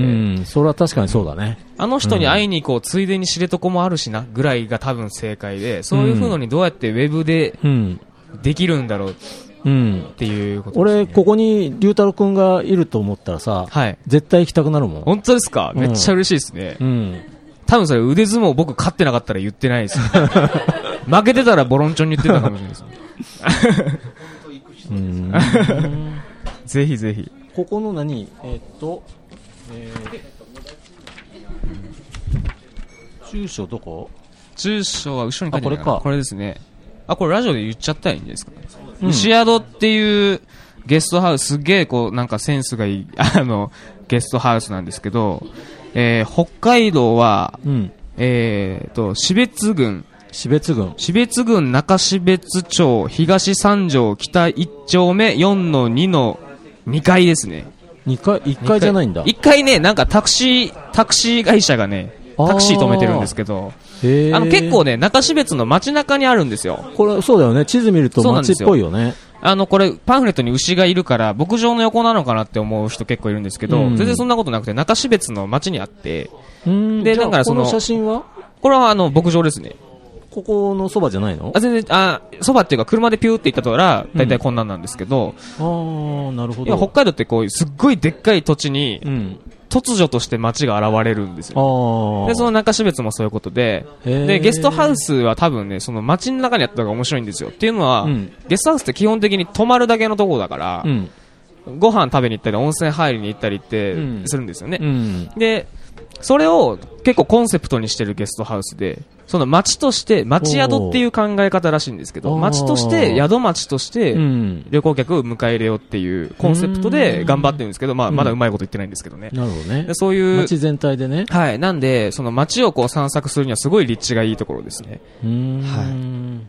それは確かにそうだね。 あの人に会いに行こう、ついでに知床もあるしなぐらいが多分正解で、そういう風にどうやってウェブでできるんだろうっていうことですね。 俺ここに龍太郎くんがいると思ったらさ、はい、絶対行きたくなるもん。 本当ですか？めっちゃ嬉しいですね。うん、多分それ腕相撲僕勝ってなかったら言ってないです。負けてたらボロンチョンに言ってたかもしれないですね。うーんぜひぜひ。 ここの何、えー、っと、えー、住所どこ？ 住所は後ろに書いてあるかな。 これか。 これですね。あ、これラジオで言っちゃったらいいんじゃないですか、うん、牛宿っていうゲストハウス、すげえこうなんかセンスがいいあのゲストハウスなんですけど、えー、北海道は、うん、えー、と標津郡標津郡標津郡中標津町東三条北いち丁目 よんのに のにかいですね。 にかい、いっかいじゃないんだ。 いっかいね、なんかタクシータクシー会社がねタクシー止めてるんですけど、あの結構ね中標津の街中にあるんですよ。 これそうだよね、地図見ると街っぽいよね。 あのこれパンフレットに牛がいるから牧場の横なのかなって思う人結構いるんですけど、うん、全然そんなことなくて中標津の街にあって、 うん、でだからそのこの写真はこれはあの牧場ですね。 ここのそばじゃないの？ あ、全然、あ、そばっていうか車でピューって行ったとら、だいたいこんなんなんですけど、 うん、ああ、なるほど。 いや、北海道ってこう、すっごいでっかい土地に、うん、突如として街が現れるんですよ。で、その中標津もそういうことで、で、ゲストハウスは多分ね、その街の中にあったのが面白いんですよ。っていうのは、うん、ゲストハウスって基本的に泊まるだけのところだから、うん、ご飯食べに行ったり、温泉入りに行ったりってするんですよね。うん、で、それを結構コンセプトにしてるゲストハウスで、その町として町宿っていう考え方らしいんですけど、町として宿町として旅行客を迎え入れようっていうコンセプトで頑張ってるんですけど、まあまだうまいこと言ってないんですけどね。 なるほどね。 でそういう町全体でね。 はい。なんでその町をこう散策するにはすごい立地がいいところですね。 うーん。はい。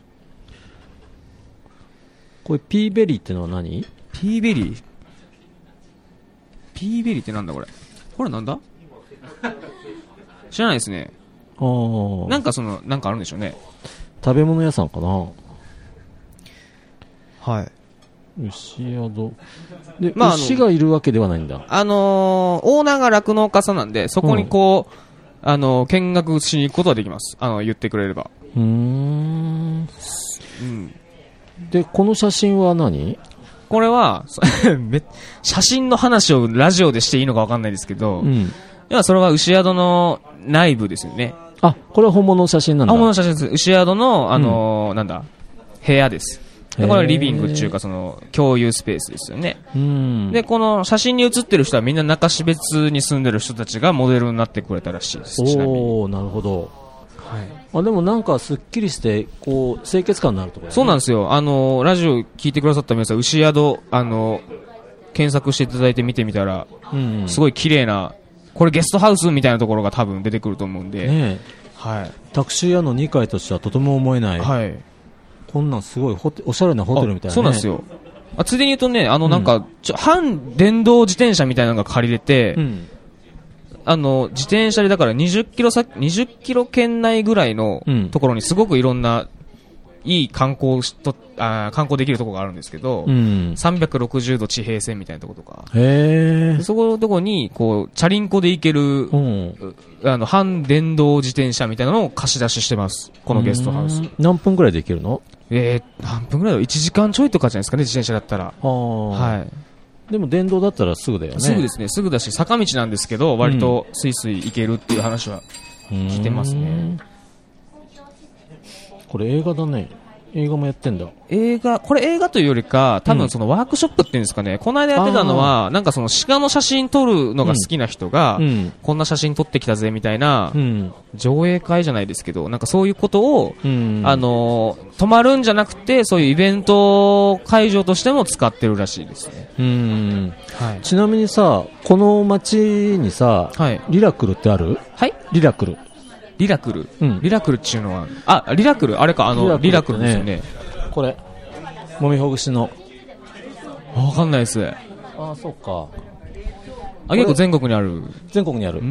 これピーベリーってのは何？ ピーベリー。ピーベリーってなんだこれ？これなんだ？知らないですね。ああ。なんかそのなんかあるんでしょうね。 食べ物屋さんかな。 はい。 牛宿で、まあ、牛がいるわけではないんだ。 あのー、オーナーが酪農家さんなんで、そこにこう、うん、あのー、見学しに行くことはできます。あの言ってくれれば。 うーん。うん。でこの写真は何？ これは写真の話をラジオでしていいのかわかんないですけど。うん。いや、それは牛宿の内部ですよね。 あ、これは本物の写真なんだ。 本物の写真です。牛宿の、あのーうん、なんだ、部屋です。でこれはリビングっていうか、その、共有スペースですよね。うん。で、この写真に写ってる人はみんな中標津に住んでる人たちがモデルになってくれたらしいです。 おー、なるほど。はい。あ、でもなんかすっきりして、こう、清潔感のあるところ、ね、 そうなんですよ。あのー、ラジオ聞いてくださった皆さん、牛宿、あのー、検索していただいて見てみたら、うんうん、すごい綺麗な、これゲストハウスみたいなところが多分出てくると思うんで、ね、はい、 タクシー屋のにかいとしてはとても思えない、はい、こんなんすごいホテおしゃれなホテルみたいな、ね、 そうなんですよ。 あ、ついでに言うとね、あの、なんか、うん、ちょ、半電動自転車みたいなのが借りれて、うん、あの、自転車でだからにじゅっキロ先、にじゅっキロ圏内ぐらいのところにすごくいろんな、いい観光しと、あ観光できるところがあるんですけど、うん、さんびゃくろくじゅうど地平線みたいなところとか。 へー。 そこのところに、こう、チャリンコで行ける、うん、あの、半電動自転車みたいなのを貸し出ししてます。このゲストハウス。 何分くらいで行けるの？ えー、何分くらいだろう ?いち 時間ちょいとかじゃないですかね、自転車だったら。 はい。でも電動だったらすぐだよね。 すぐですね、すぐだし、坂道なんですけど、割とスイスイ行けるっていう話は聞いてますね。 これ映画だね。映画もやってんだ。 映画、これ映画というよりか、多分そのワークショップっていうんですかね、うん、この間やってたのは、なんかその鹿の写真撮るのが好きな人が、うん、こんな写真撮ってきたぜみたいな、うん、上映会じゃないですけど、なんかそういうことを、うん、あの、泊まるんじゃなくて、そういうイベント会場としても使ってるらしいですね。 うん、はい、ちなみにさ、この街にさ、はい、リラクルってある？ はい？ リラクル。 リラクル、うん、リラクルっていうのは、あ、リラクル、あれか、あの、リラクルですよね。 これ、もみほぐしの。 わかんないです。 ああ、そうか。 あ、結構全国にある。 全国にある。うん。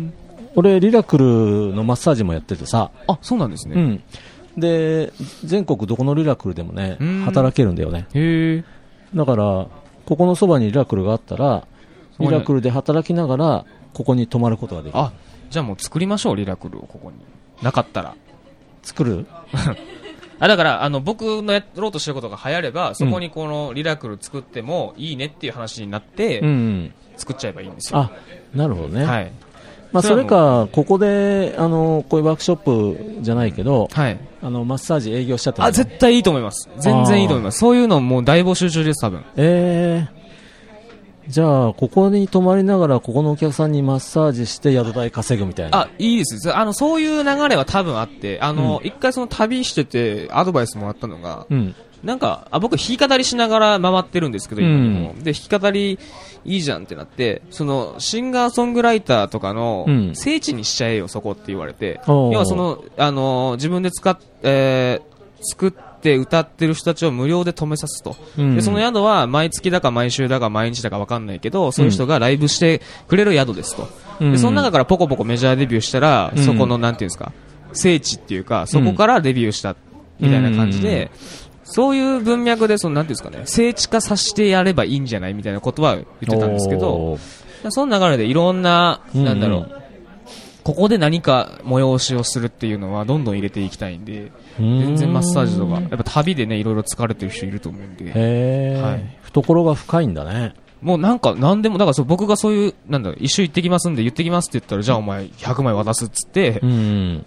俺、リラクルのマッサージもやっててさ。 あ、そうなんですね。 うん。で、全国どこのリラクルでもね、働けるんだよね。 へえ。 だから、ここのそばにリラクルがあったら、リラクルで働きながら、ここに泊まることができる。 あ、じゃあもう作りましょう、リラクルをここに。なかったら。 作るあ、だから、あの、僕のやろうとしてることが流行れば、そこにこのリラクル作ってもいいねっていう話になって、うん、作っちゃえばいいんですよ。 あ、なるほどね。 はい。 まあ、それか、ここで、あの、こういうワークショップじゃないけど、 はい。 あの、マッサージ営業しちゃっても。 あ、絶対いいと思います。全然いいと思います。そういうのもう大募集中です、多分。 ええー。じゃあ、ここに泊まりながら、ここのお客さんにマッサージして宿代稼ぐみたいな。 あ、いいです。あの、そういう流れは多分あって、あの、うん、一回その旅してて、アドバイスもらったのが、うん、なんか、あ、僕弾き語りしながら回ってるんですけど、今にも。うん、で、弾き語りいいじゃんってなって、その、シンガーソングライターとかの、聖地にしちゃえよ、そこって言われて、要はその、あの、自分で使っ、えー、作って、歌ってる人たちを無料で止めさすと、うん、でその宿は毎月だか毎週だか毎日だか分かんないけど、そういう人がライブしてくれる宿ですと、うん、でその中からポコポコメジャーデビューしたら、うん、そこのなんていうんですか、聖地っていうか、そこからデビューしたみたいな感じで、うん、そういう文脈でそのなんていうんですかね、聖地化させてやればいいんじゃないみたいなことは言ってたんですけど、その流れでいろんな、なんだろう、うん、ここで何か催しをするっていうのはどんどん入れていきたいんで、全然マッサージとか、やっぱ旅でね、いろいろ疲れてる人いると思うんで。 へー。はい。懐が深いんだね。 もうなんか、なんでも、だからそう僕がそういう、なんだろう、一周行ってきますんで言ってきますって言ったら、じゃあお前ひゃくまい渡すっつって、うん、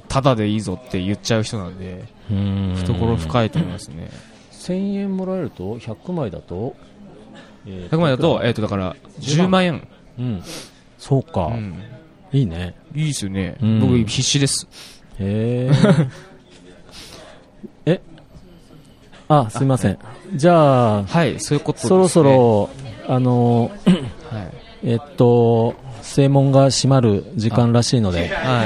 ただでいいぞって言っちゃう人なんで、うん、懐深いと思いますね。 せんえんもらえると、ひゃくまいだと、 えー、ひゃくまいだと、えっと、だから、じゅうまんえん。 うん。そうか。うん、いいね。 いいですよね。うん、僕必死です。 へー。えあ、すいません。じゃあ、 はい、そういうことですね。 そろそろ、あの、はい、えっと、正門が閉まる時間らしいので。はい。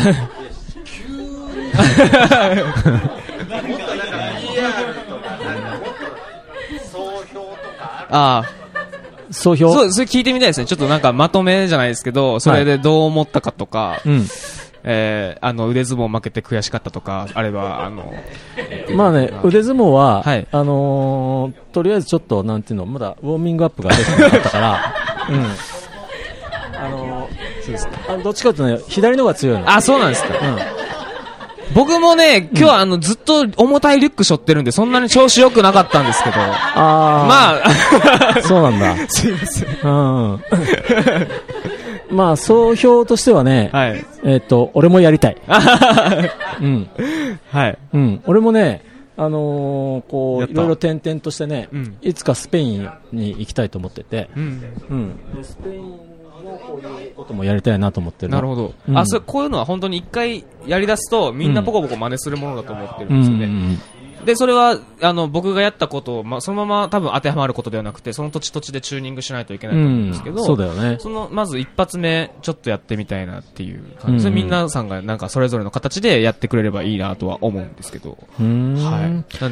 ああ。 総評？ そう、それ聞いてみたいですね。ちょっとなんかまとめじゃないですけど、それでどう思ったかとか、はい、うん。えー、あの腕相撲負けて悔しかったとかあれば、あのまあね、腕相撲は、はい、あのー、とりあえずちょっとなんていうの、まだウォーミングアップができてなかったから、うん、あのー、そうですね、あのどっちかというとね、左の方が強いの。 あ、そうなんですか。うん、僕もね、今日はあのずっと重たいリュック背負ってるんで、そんなに調子良くなかったんですけど、あまあそうなんだ。 すいません。 うん。まあ、総評としてはね、はい、えっと、俺もやりたい。うん。 はい。 うん。俺もね、あのー、こう、いろいろ転々としてね、うん、いつかスペインに行きたいと思ってて、うん。うん。でスペインのこういうこともやりたいなと思ってる。 なるほど。うん、あ、そこういうのは本当に一回やり出すと、みんなポコポコ真似するものだと思ってるんですよね。うんうんうんで、それは、あの、僕がやったことを、まあ、そのまま多分当てはまることではなくて、その土地土地でチューニングしないといけないと思うんですけど、うん、 そうだよね。 その、まず一発目、ちょっとやってみたいなっていう感じで、うんうん、皆さんがなんかそれぞれの形でやってくれればいいなとは思うんですけど、はい。なんで、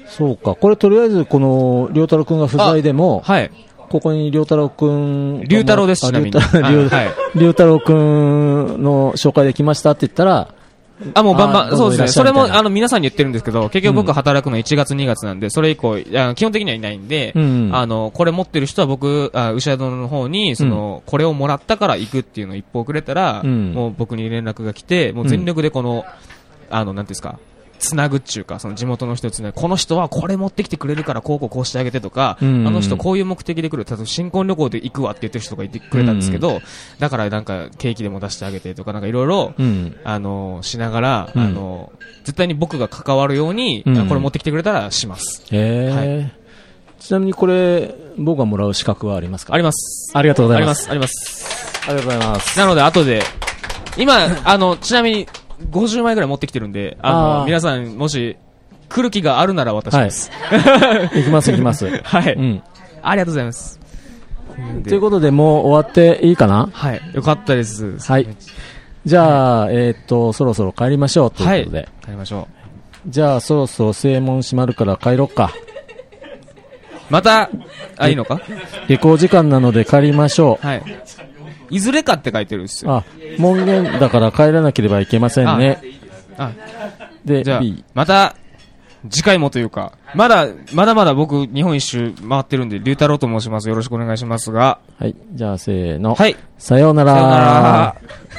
そうか、これとりあえずこの良太郎くんが不在でも、 はい、 ここに良太郎くん、 良太郎です、ちなみに。 良太郎くんの紹介できましたって言ったら、 あ、もうバンバン、そうですね。それも、あの、皆さんに言ってるんですけど、結局僕働くのいちがつにがつなんで、それ以降、基本的にはいないんで、うん、あの、これ持ってる人は僕、あ牛宿の方に、その、うん、これをもらったから行くっていうのを一報くれたら、うん、もう僕に連絡が来て、もう全力でこの、うん、あの、なんていうんですか、つなぐっていうか、その地元の人つなぐ、この人はこれ持ってきてくれるからこうこうこうしてあげてとか、うんうん、あの人こういう目的で来る、例えば新婚旅行で行くわって言ってる人がいてくれたんですけど、うんうん、だからなんかケーキでも出してあげてとか、なんかいろいろ、あの、しながら、うん、あの、絶対に僕が関わるように、うん、これ持ってきてくれたらします。 へー、はい、ちなみにこれ、僕がもらう資格はありますか？ あります。 ありがとうございます。 あります。あります。 ありがとうございます。 なので後で、今、あの、ちなみにごじゅうまいぐらい持ってきてるんで、あの、皆さんもし、来る気があるなら渡します。 はい。行きます行きます。 はい。うん。ありがとうございます。 ということで、もう終わっていいかな？ はい。よかったです。 はい。じゃあ、えっと、そろそろ帰りましょうということで。はい。 帰りましょう。じゃあ、そろそろ正門閉まるから帰ろうか。 また、あ、いいのか？ 下校時間なので帰りましょう。 はい。いずれかって書いてるんですよ。 あ、門限だから帰らなければいけませんね。 あ、あで、じゃあ、B、また、次回もというか、まだ、まだまだ僕、日本一周回ってるんで、龍太郎と申します。よろしくお願いしますが。 はい。じゃあ、せーの。 はい。 さようなら。 さようなら。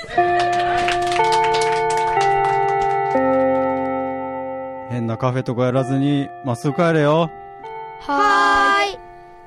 変なカフェとかやらずに、まっすぐ帰れよ。 はーい。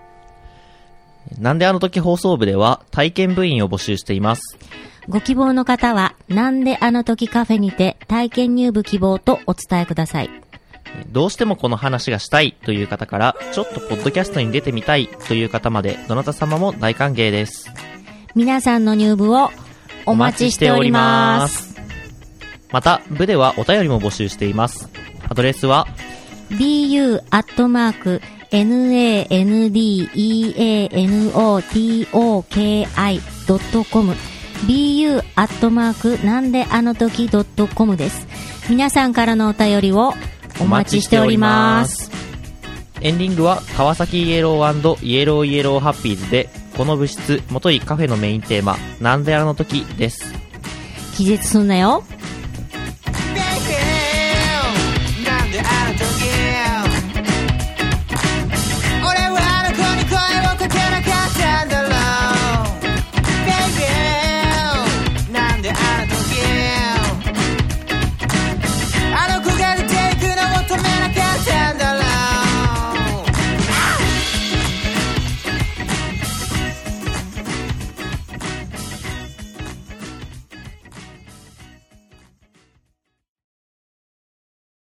なんであの時放送部では、体験部員を募集しています。 ご希望の方は、なんであの時カフェにて体験入部希望とお伝えください。 どうしてもこの話がしたいという方から、ちょっとポッドキャストに出てみたいという方まで、どなた様も大歓迎です。 皆さんの入部をお待ちしております。 また、部ではお便りも募集しています。アドレスは、 ビーユー アットマーク ナンデアノトキ ドットコム ビーユー アットマーク なんであの時 ドットコム です。皆さんからのお便りをお待ちしております。 エンディングは川崎イエロー&イエローイエローハッピーズで、この物質、もといカフェのメインテーマ、なんであの時です。 気絶すんなよ。